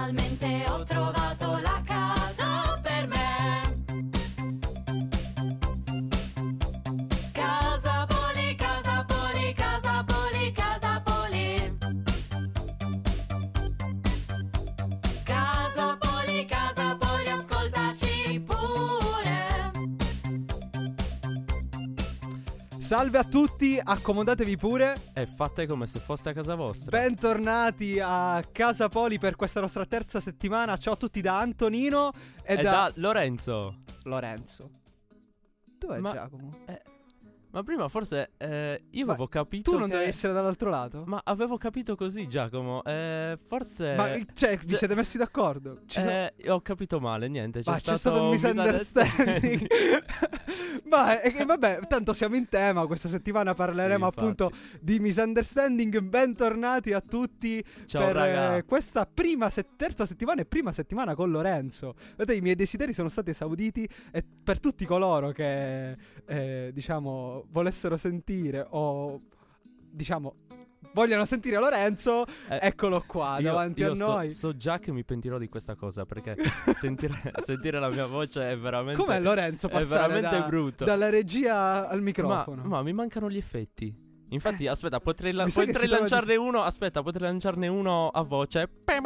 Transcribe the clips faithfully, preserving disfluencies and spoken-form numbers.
finalmente ho trovato la casa per me. Casa Poli, Casa Poli, Casa Poli, Casa Poli. Casa Poli, Casa Poli, ascoltaci pure. Salve a tutti, accomodatevi pure. E fate come se foste a casa vostra. Bentornati a Casa Poli per questa nostra terza settimana. Ciao a tutti da Antonino e, E da... da Lorenzo. Lorenzo. Dov'è Ma- Giacomo? Eh, ma prima forse eh, io Ma avevo capito Tu non che... devi essere dall'altro lato? Ma avevo capito così, Giacomo. Eh, forse... Ma cioè, vi cioè- siete messi d'accordo? Ci sono- Eh, ho capito male, niente. C'è, Ma stato, c'è stato un misunderstanding. Ma è che vabbè, tanto siamo in tema. Questa settimana parleremo Sì, infatti. appunto di misunderstanding. Bentornati a tutti. Ciao, per raga. eh, questa prima se- terza settimana e prima settimana con Lorenzo. Vedete, i miei desideri sono stati esauditi. E per tutti coloro che eh, diciamo volessero sentire o diciamo vogliono sentire Lorenzo, Eh, eccolo qua Io, davanti io a so, noi. so già che mi pentirò di questa cosa, perché sentire, sentire la mia voce è veramente... Com'è Lorenzo È passare veramente da- brutto. dalla regia al Ma, microfono? ma mi mancano gli effetti. Infatti, aspetta, potrei, la- Mi sa che potrei si trova lanciarne uno. Aspetta, potrei lanciarne uno a voce.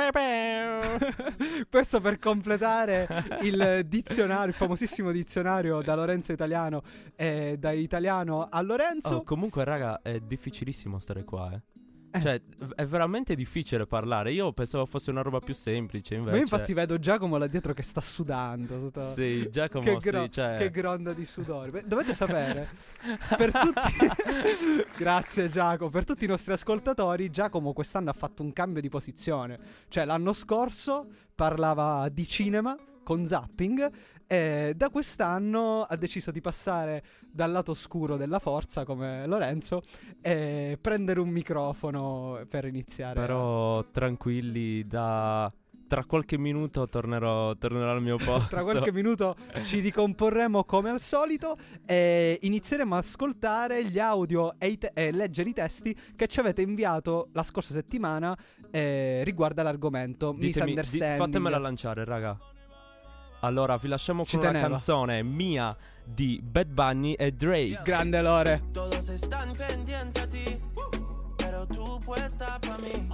Questo per completare il dizionario, il famosissimo dizionario da Lorenzo italiano e da italiano a Lorenzo. Oh, comunque, raga, è difficilissimo stare qua, eh. Eh. Cioè, è veramente difficile parlare. Io pensavo fosse una roba più semplice, invece. Ma infatti vedo Giacomo là dietro che sta sudando. Tutto... Sì, Giacomo, che, gro- sì, cioè... che gronda di sudore. Beh, dovete sapere, per tutti... Grazie Giacomo. Per tutti i nostri ascoltatori, Giacomo quest'anno ha fatto un cambio di posizione. Cioè l'anno scorso parlava di cinema con Zapping e da quest'anno ha deciso di passare dal lato oscuro della forza come Lorenzo e prendere un microfono per iniziare. Però tranquilli, da... Tra qualche minuto tornerò, tornerò al mio posto. Tra qualche minuto ci ricomporremo come al solito e inizieremo a ascoltare gli audio e, i te- e leggere i testi che ci avete inviato la scorsa settimana eh, riguardo all'argomento Ditemi, di- misunderstanding. fatemela lanciare, raga. Allora, vi lasciamo Ci con una teneva. canzone mia di Bad Bunny e Drake. Grande Lore. Todos están pendientes a ti, pero tú puesta pa' mí,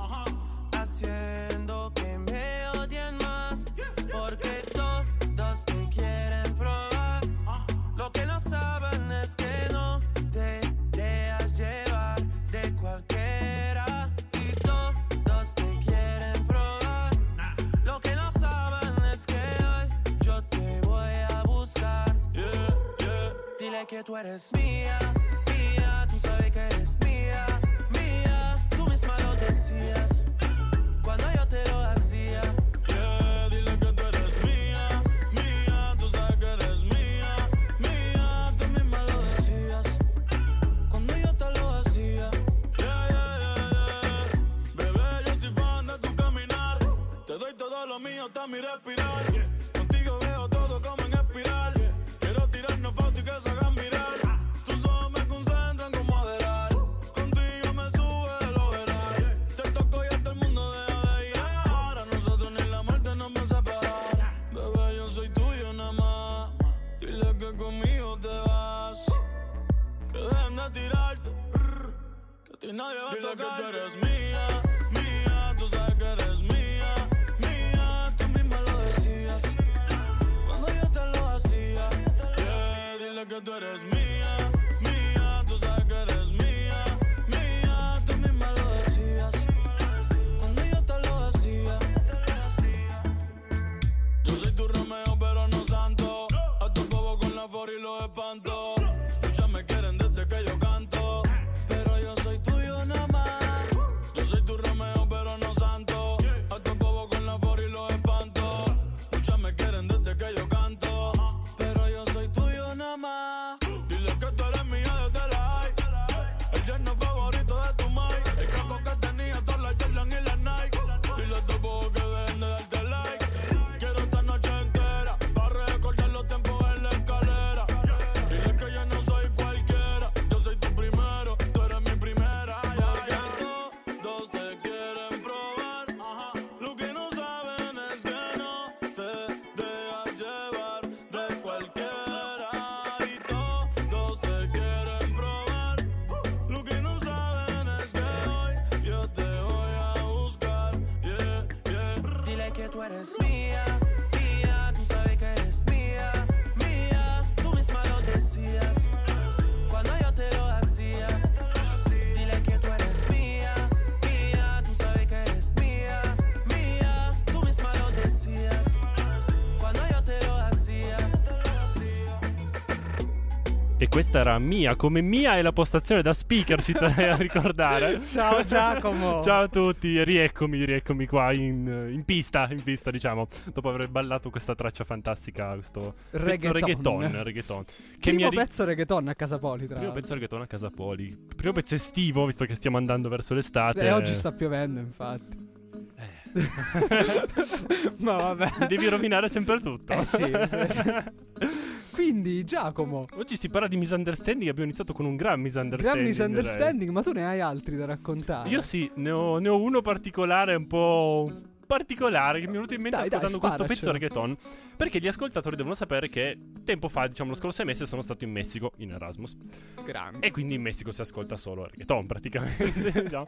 haciendo que me odien más, porque todos te quieren probar. Lo que no saben es que no te dejas llevar de cualquiera, y todos te quieren probar. Lo que no saben es que hoy yo te voy a buscar. Dile que tú eres mía, mía, tú sabes que eres mía, mía, tú misma lo decías cuando yo te lo hacía. Yeah, dile que tú eres mía, mía, tú sabes que eres mía, mía, tú misma lo decías cuando yo te lo hacía. Yeah, yeah, yeah, yeah. Bebé, yo soy fan de tu caminar, te doy todo lo mío hasta mi respirar. Contigo veo todo como en espiral. Quiero tirarnos fotos y que se hagan mirar. Tus ojos me concentran como adelar. Contigo me sube el overall. Te toco y hasta el mundo deja de llegar. A nosotros ni la muerte nos va a separar. Bebé, yo soy tuyo nada más. Dile que conmigo te vas. Que dejen de tirarte. Que a ti nadie va a tocar. Dile que tú eres mía, mía. Tú sabes que eres mía, mía. Tú misma lo decías cuando yo te lo hacía. Yeah, dile que tú eres mía, mía. Tú sabes que eres mía, mía. Tú misma lo decías cuando yo te lo hacía. Yo soy tu Romeo pero no santo. A tu bobo con la for y los espanto. Muchas me quieren desde que yo canto, pero yo soy tuyo nada más. Yo soy tu Romeo pero no santo. A tu bobo con la for y los espanto. Muchas me quieren desde que yo canto, pero yo soy tuyo nada más. Dile tú eres mía, mía, tú sabes que eres mía, mía, tú misma lo decías cuando yo te lo hacía. Dile que tú eres mía, mía, tú sabes que eres mía, mía, tú misma lo decías cuando yo te lo hacía. E questa era Mia, come Mia è la postazione da speaker, ci terrei a ricordare. Ciao Giacomo. Ciao a tutti, rieccomi, rieccomi qua in, in pista, in pista diciamo, dopo aver ballato questa traccia fantastica, questo pezzo Reggaeton. reggaeton, reggaeton. Che Primo mi ha ri- pezzo reggaeton a Casa Poli, tra Primo l'altro. pezzo reggaeton a Casa Poli. Primo pezzo estivo, visto che stiamo andando verso l'estate. E oggi sta piovendo, infatti. Eh. Ma vabbè. Mi devi rovinare sempre tutto. Eh sì, sì. Quindi Giacomo, Oggi si parla di misunderstanding. Abbiamo iniziato con un gran misunderstanding. gran direi. misunderstanding, ma tu ne hai altri da raccontare? Io sì, ne ho, ne ho uno particolare, un po' particolare, che mi è venuto in mente Dai, dai, ascoltando questo pezzo sparacelo. reggaeton. Perché gli ascoltatori devono sapere che tempo fa, diciamo lo scorso mese, sono stato in Messico, in Erasmus. Grande. E quindi in Messico si ascolta solo reggaeton praticamente. diciamo.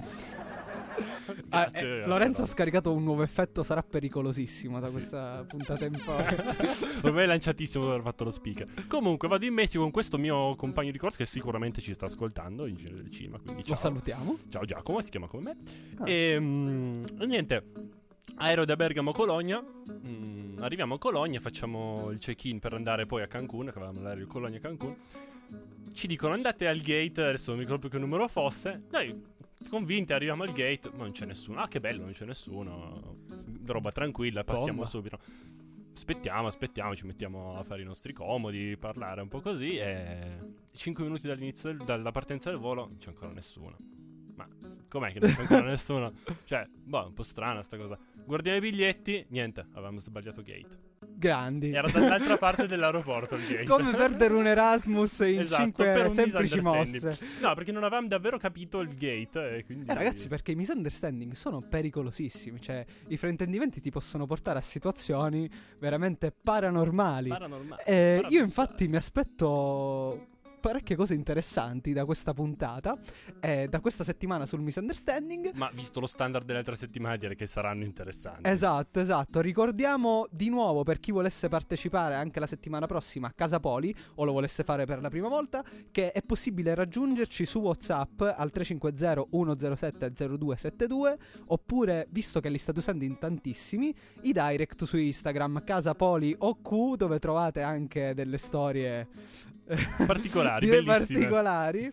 Ah, Grazie, eh, ragazzi, Lorenzo ha no. scaricato un nuovo effetto, sarà pericolosissimo da Sì. questa puntata in poi. Ormai è lanciatissimo per aver fatto lo speaker. Comunque vado in Messico con questo mio compagno di corso che sicuramente ci sta ascoltando in giro del cinema. Quindi ciao. Lo salutiamo. Ciao Giacomo, si chiama come me. Ah. E mm, niente, aereo da Bergamo a Cologna. Mm, arriviamo a Cologna, facciamo il check-in per andare poi a Cancun, che avevamo l'aereo Cologna-Cancun. Ci dicono andate al gate, adesso non mi ricordo più che numero fosse. Noi convinti arriviamo al gate, ma non c'è nessuno. Ah, che bello, non c'è nessuno. Roba tranquilla, passiamo Bomba. subito. Aspettiamo, aspettiamo, ci mettiamo a fare i nostri comodi, parlare un po' così. E cinque minuti dall'inizio del- dalla partenza del volo, non c'è ancora nessuno. Ma com'è che non c'è ancora nessuno? Cioè, boh, è un po' strana sta cosa. Guardiamo i biglietti, niente, avevamo sbagliato gate. Grandi. Era dall'altra parte dell'aeroporto il gate. Come perdere un Erasmus in Esatto, cinque per un semplici misunderstanding. mosse. No, perché non avevamo davvero capito il gate e quindi... Eh ragazzi, perché i misunderstanding sono pericolosissimi. Cioè, i fraintendimenti ti possono portare a situazioni veramente paranormali. Paranormale. Eh, io paradossale. infatti mi aspetto parecchie cose interessanti da questa puntata, eh, da questa settimana sul misunderstanding. Ma visto lo standard delle altre settimane direi che saranno interessanti. Esatto, esatto. Ricordiamo di nuovo, per chi volesse partecipare anche la settimana prossima a Casa Poli o lo volesse fare per la prima volta, che è possibile raggiungerci su WhatsApp al tre cinque zero uno zero sette zero due sette due, oppure, visto che li state usando in tantissimi, i direct su Instagram Casa Poli O Q, dove trovate anche delle storie Particolari, direi bellissime. particolari.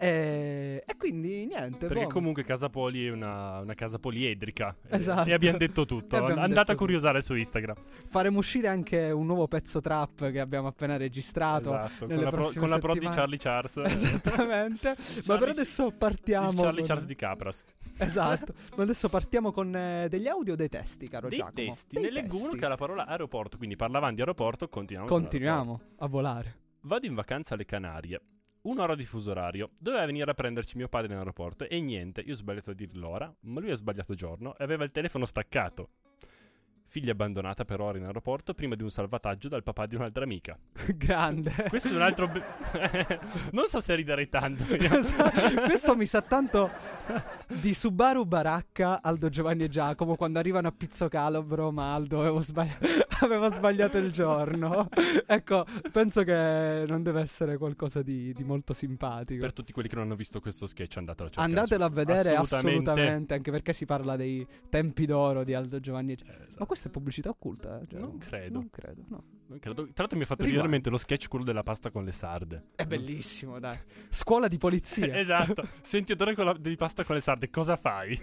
E, e quindi niente, Perché boh. comunque Casa Poli è una, una casa poliedrica. E- Esatto. E abbiamo detto tutto. E abbiamo Andate detto a curiosare su Instagram. faremo uscire anche un nuovo pezzo trap che abbiamo appena registrato. Esatto. Con nelle la, pro, prossime con la pro di settimane. Charlie Charles. Esattamente. Ma per Charlie- adesso partiamo. Il Charlie con- Charles di Capras. Esatto. Ma adesso partiamo con eh, degli audio o dei testi, caro Dei Giacomo? testi. Dei Ne leggo uno testi. che ha la parola aeroporto. Quindi parlavamo di aeroporto. Continuiamo. con Continuiamo a volare. Vado in vacanza alle Canarie. Un'ora di fuso orario. Doveva venire a prenderci mio padre in aeroporto. E niente, io ho sbagliato a dir l'ora. Ma lui ha sbagliato giorno e aveva il telefono staccato. Figlia abbandonata per ore in aeroporto prima di un salvataggio dal papà di un'altra amica. Grande. Questo è un altro... be- non so se riderei tanto. io. Questo mi sa tanto di Subaru Baracca, Aldo, Giovanni e Giacomo, quando arrivano a Pizzo Calabro, ma Aldo avevo sbagli- aveva sbagliato il giorno. Ecco, penso che non deve essere qualcosa di, di molto simpatico. Per tutti quelli che non hanno visto questo sketch, andatelo a cercare. Andatelo a su- vedere assolutamente. assolutamente. Anche perché si parla dei tempi d'oro di Aldo, Giovanni e Giacomo. Eh, esatto. Ma questa è pubblicità occulta? Cioè, Non credo. Non credo, no. Non credo. Tra l'altro mi ha fatto Riguardo. venire in mente lo sketch quello della pasta con le sarde. È bellissimo, dai. Scuola di polizia. Esatto. Senti odore con la- di pasta con le sarde, cosa fai?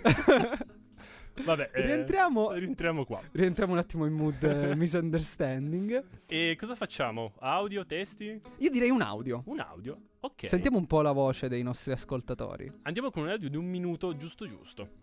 Vabbè, eh, Rientriamo- rientriamo qua. Rientriamo un attimo in mood eh, misunderstanding. E cosa facciamo? Audio, testi? Io direi un audio. Un audio? Ok. Sentiamo un po' la voce dei nostri ascoltatori. Andiamo con un audio di un minuto giusto giusto.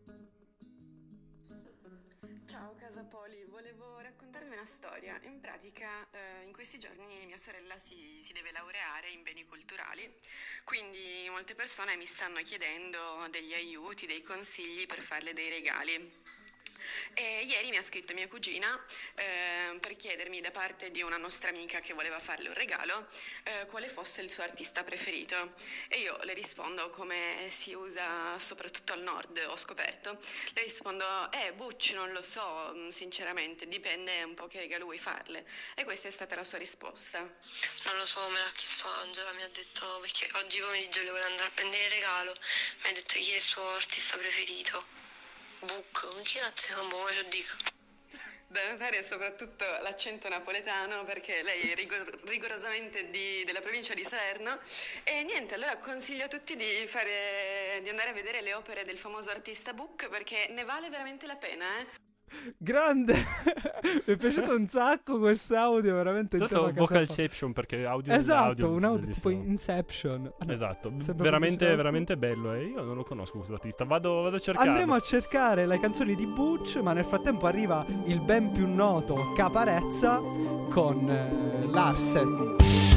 Ciao Casa Poli, volevo raccontarvi una storia. In pratica eh, in questi giorni mia sorella si, si deve laureare in beni culturali, quindi molte persone mi stanno chiedendo degli aiuti, dei consigli per farle dei regali. E ieri mi ha scritto mia cugina eh, per chiedermi da parte di una nostra amica che voleva farle un regalo eh, quale fosse il suo artista preferito. E io le rispondo, come si usa soprattutto al nord, ho scoperto, le rispondo, eh Butch non lo so, sinceramente, dipende un po' che regalo vuoi farle. E questa è stata la sua risposta. Non lo so, me l'ha chiesto Angela, mi ha detto, perché oggi pomeriggio le vuole andare a prendere il regalo, mi ha detto chi è il suo artista preferito. Book, chi cazzo è un po' ce lo dica? Da notare soprattutto l'accento napoletano, perché lei è rigor- rigorosamente di- della provincia di Salerno. E niente, allora consiglio a tutti di, fare, di andare a vedere le opere del famoso artista Book, perché ne vale veramente la pena, eh. Grande. Mi è piaciuto un sacco quest'audio, veramente. Tra l'altro intero Casapoli. vocalception, perché audio Esatto, audio un audio tipo bellissimo. Inception. Esatto, Sembra veramente, proprio- veramente bello. E io non lo conosco questo artista. Vado, vado a cercare. Andremo a cercare le canzoni di Butch, ma nel frattempo arriva il ben più noto Caparezza con eh, Larsen.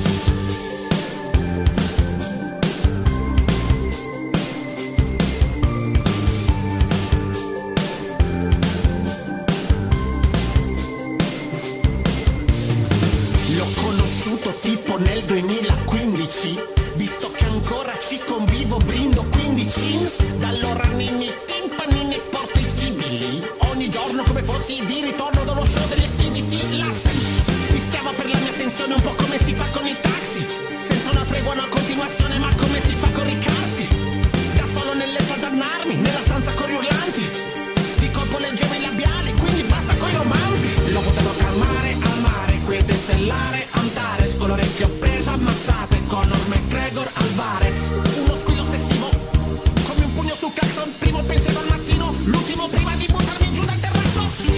L'ho conosciuto tipo nel duemilaquindici, visto che ancora ci convivo, brindo quindici. Da allora nei miei timpani ne porto i sibili, ogni giorno come fossi di ritorno dallo show delle C D C. Larsen fischiava per la mia attenzione, un po' come si fa con il taxi, senza una tregua, una continuazione, ma come si fa con ricassi. Da solo nel letto ad annarmi, nella stanza con gli urlanti, di colpo leggevo i labiali, quindi basta coi romanzi. Lo potevo calmare, amare, quiete stellare, Antares, con l'orecchio preso, ammazzate, Conor McGregor, Alvarez. Uno squillo ossessivo, come un pugno sul cazzo, il primo pensiero al mattino, l'ultimo prima di buttarmi giù dal terrazzo.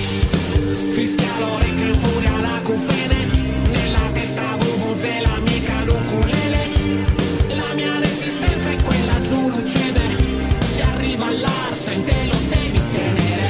Fischia l'orecchio in furia la cufene, nella testa vuvuzela mica l'ukulele. La mia resistenza è quella Zulu cede, se arriva all'Arsen te lo devi tenere.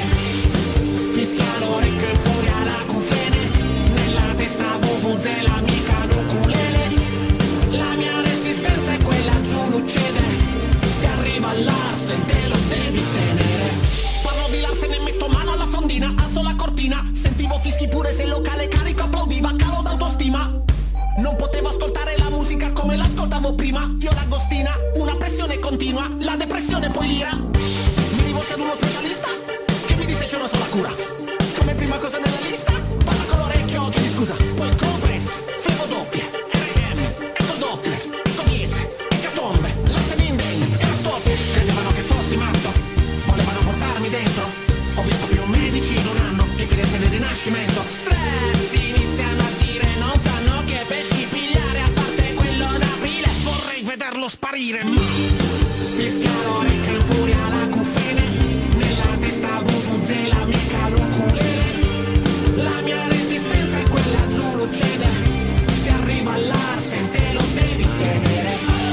Fischia l'orecchio in furia la cufene, nella testa vuvuzela mica l'ukulele. La mia resistenza è quella Zulu cede, se arriva all'Arsen te lo devi tenere. Parlo di Larsen e metto mano alla fondina, alzo la cortina, sentivo fischi pure se il locale carico applaudiva, calo d'autostima. Non potevo ascoltare la musica come l'ascoltavo prima, io l'agostina, una pressione continua, la depressione poi l'ira. Mi rivolsi ad uno specialista che mi disse c'è una sola cura, come prima cosa nella lista, parla con l'orecchio, chiedi scusa, poi compress, flebo doppie, R M, eco doppie, comiete, ecatombe, Larsen indegni, e la stop. Credevano che fossi matto, volevano portarmi dentro, ho visto più medici in un anno, differenze nel rinascimento. Stress, iniziano a dire non sanno che pesci pigliare, a parte quello d'aprile, vorrei vederlo sparire. Fischia l'orecchio in furia la cufene, nella testa vuvuzela mica l'ukulele. La mia resistenza è quella Zulu cede, se arriva all'Arsen te lo devi tenere.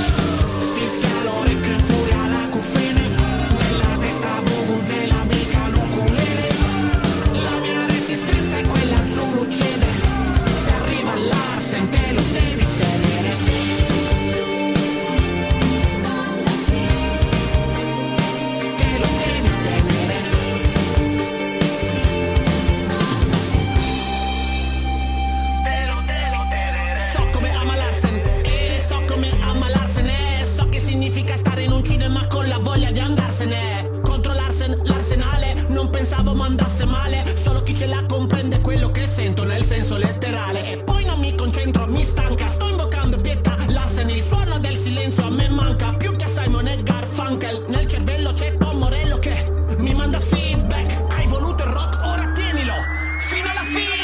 Fischia l'orecchio in furia la cufene, nella testa vuvuzela mica l'ukulele. La mia resistenza è quella Zulu cede, se arriva all'Arsen te lo devi tenere. Te lo devi tenere. Te lo devi tenere. So come ama Larsen, e so come ama Larsen, e so che significa stare in un cinema con la voglia di andarsene. Contro Larsen, l'arsenale, non pensavo ma andasse male, solo chi ce la comprende quello che sento nel senso letterale. E poi non mi concentro, mi stanca, sto invocando pietà. Larsen, il suono del silenzio a me manca, più che a Simon e Garfunkel. Nel cervello c'è Tom Morello che mi manda feedback. Hai voluto il rock, ora tienilo fino alla fine.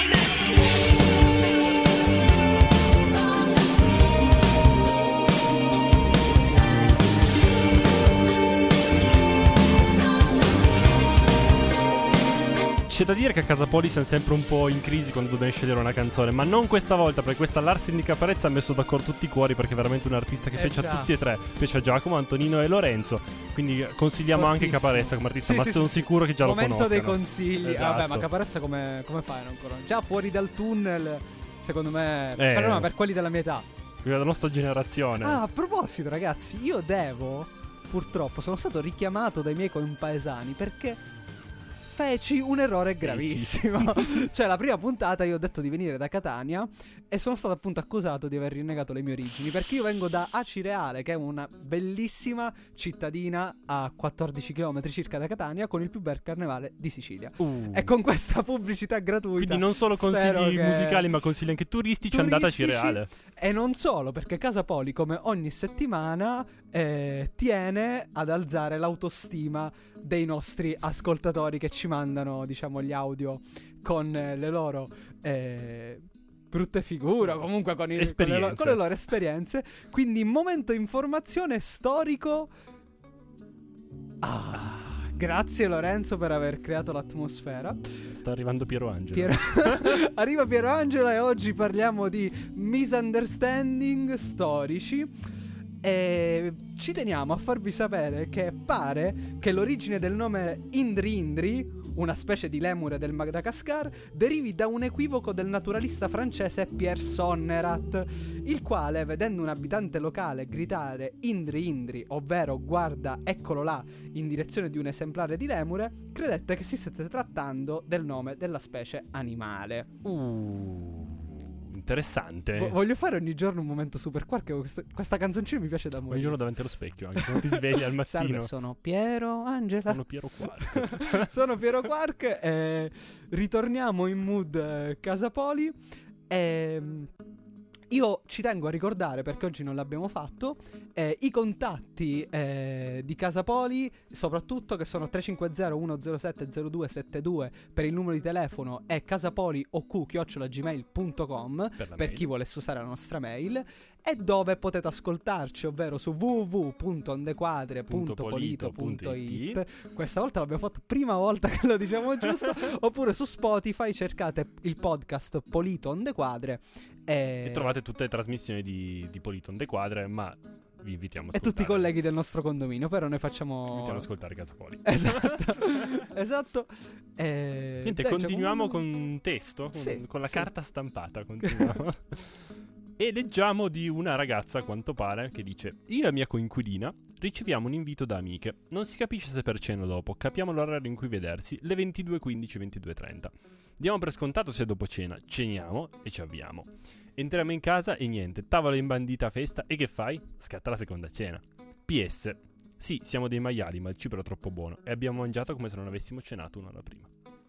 C'è da dire che a Casapoli siamo sempre un po' in crisi quando dobbiamo scegliere una canzone, ma non questa volta, perché questa Larsen di Caparezza ha messo d'accordo tutti i cuori, perché è veramente un artista che Eh piace già. a tutti e tre. Piace a Giacomo, Antonino e Lorenzo. Quindi consigliamo anche Fortissimo. Caparezza come artista, Sì, ma sì, sono sì, sicuro che già lo Momento conoscono. dei consigli. Esatto. Vabbè, ma Caparezza come, come fai a non conoscere? Già fuori dal tunnel, secondo me, Eh. per, no, per quelli della mia età. Quella della nostra generazione. Ah, a proposito, ragazzi, io devo, purtroppo, sono stato richiamato dai miei compaesani perché feci un errore gravissimo. Cioè, la prima puntata io ho detto di venire da Catania e sono stato appunto accusato di aver rinnegato le mie origini, perché io vengo da Acireale, che è una bellissima cittadina a quattordici chilometri circa da Catania, con il più bel carnevale di Sicilia. Uh. E con questa pubblicità gratuita, Quindi non solo spero consigli che- musicali, ma consigli anche turistici, andate a turistici. Cireale. E non solo, perché Casa Poli, come ogni settimana, eh, tiene ad alzare l'autostima dei nostri ascoltatori che ci mandano, diciamo, gli audio con eh, le loro eh, brutte figure, o comunque con, il, con, le, lo- con le loro esperienze. Quindi, momento informazione storico. Ah, grazie Lorenzo per aver creato l'atmosfera. Sta arrivando Piero Angelo. Piero... Arriva Piero Angelo e oggi parliamo di misunderstanding storici. E ci teniamo a farvi sapere che pare che l'origine del nome Indri Indri, una specie di lemure del Madagascar, derivi da un equivoco del naturalista francese Pierre Sonnerat, il quale, vedendo un abitante locale gridare Indri Indri, ovvero guarda eccolo là, in direzione di un esemplare di lemure, credette che si stesse trattando del nome della specie animale. Uh, interessante. Vo- voglio fare ogni giorno un momento super quark. Questa, questa canzoncina mi piace da Ogni morire. giorno davanti allo specchio, anche quando ti svegli al Salve, mattino. sono Piero Angela. Sono Piero Quark. Sono Piero Quark e ritorniamo in mood eh, Casa Poli. E io ci tengo a ricordare, perché oggi non l'abbiamo fatto, eh, i contatti eh, di Casa Poli, soprattutto, che sono tre cinque zero uno zero sette zero due sette due per il numero di telefono e casapoliok chiocciola gmail punto com Per la per mail. chi volesse usare la nostra mail, e dove potete ascoltarci, ovvero su w w w punto ondequadre punto polito punto it. Questa volta l'abbiamo fatto prima volta che lo diciamo giusto. Oppure su Spotify cercate il podcast Polito on the Quadre e, E trovate tutte le trasmissioni di, di Polito on the Quadre, ma vi invitiamo a e ascoltare. tutti i colleghi del nostro condominio. Però noi facciamo Vi invitiamo ad ascoltare Casa Poli. Esatto. Esatto. E... Niente, dai, c'è continuiamo comunque- con un testo, con, Sì, con la sì. carta stampata, continuiamo. E leggiamo di una ragazza, a quanto pare, che dice: io e la mia coinquilina riceviamo un invito da amiche. Non si capisce se per cena o dopo. Capiamo l'orario in cui vedersi, le ventidue e quindici ventidue e trenta. Diamo per scontato se è dopo cena. Ceniamo e ci avviamo. Entriamo in casa e niente, tavola imbandita a festa. E che fai? Scatta la seconda cena. P S. Sì, siamo dei maiali, ma il cibo era troppo buono e abbiamo mangiato come se non avessimo cenato un'ora prima.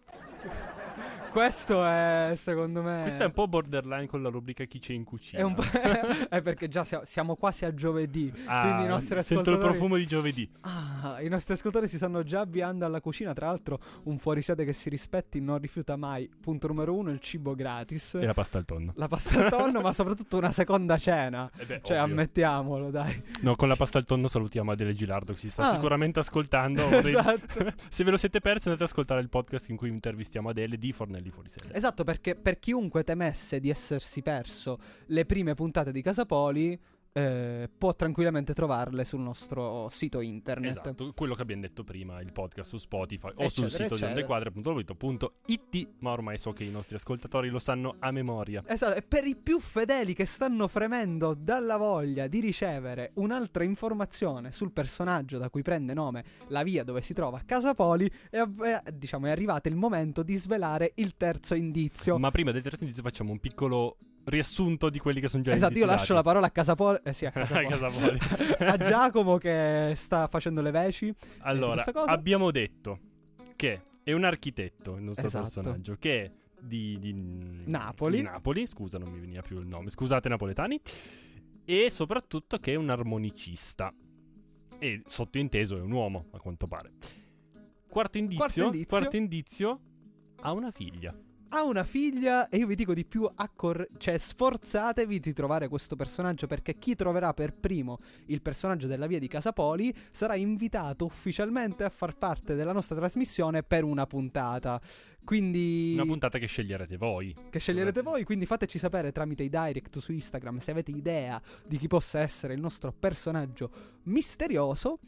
Questo è, secondo me, Questa è un po' borderline con la rubrica Chi c'è in cucina. è un po'. È perché già sia- siamo quasi a giovedì. Ah, quindi i nostri sento il ascoltatori profumo di giovedì. Ah, i nostri ascoltatori si stanno già avviando alla cucina. Tra l'altro, un fuorisede che si rispetti non rifiuta mai, punto numero uno, il cibo gratis, E la pasta al tonno. la pasta al tonno, ma soprattutto una seconda cena. Eh beh, Cioè, ovvio. ammettiamolo, dai. No, con la pasta al tonno salutiamo Adele Gilardo, che si sta Ah. sicuramente ascoltando. Vorrei- Esatto. Se ve lo siete persi, andate ad ascoltare il podcast in cui intervistiamo Adele di Fornelli Fuori Sede. Esatto, perché per chiunque temesse di essersi perso le prime puntate di Casa Poli, eh, può tranquillamente trovarle sul nostro sito internet. Esatto, quello che abbiamo detto prima, il podcast su Spotify o Eccetera, sul sito di eccetera. ondequadre punto polito punto it, ma ormai so che i nostri ascoltatori lo sanno a memoria. Esatto, e per i più fedeli che stanno fremendo dalla voglia di ricevere un'altra informazione sul personaggio da cui prende nome la via dove si trova Casa Poli, è, av- è- diciamo, è arrivato il momento di svelare il terzo indizio. Ma prima del terzo indizio facciamo un piccolo riassunto di quelli che sono già Esatto, io lascio la indiziati. parola a Casa Poli, eh sì, a Casa A Poli. Casa Poli. a Giacomo che sta facendo le veci. Allora, questa cosa. abbiamo detto che è un architetto il nostro Esatto. personaggio, che è di, di Napoli. di Napoli, scusa, non mi veniva più il nome, scusate napoletani, e soprattutto che è un armonicista. E sottointeso è un uomo, a quanto pare. Quarto indizio, Quarto indizio. quarto indizio, ha una figlia. Ha una figlia e io vi dico di più, accor- cioè sforzatevi di trovare questo personaggio, perché chi troverà per primo il personaggio della via di Casa Poli sarà invitato ufficialmente a far parte della nostra trasmissione per una puntata. Quindi Una puntata che sceglierete voi. che sceglierete voi, quindi fateci sapere tramite i direct su Instagram se avete idea di chi possa essere il nostro personaggio misterioso.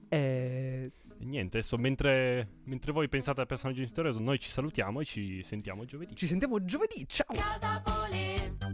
E E niente, adesso mentre, mentre voi pensate al personaggio misterioso, noi ci salutiamo e ci sentiamo giovedì. ci sentiamo giovedì, ciao! Casa Poli.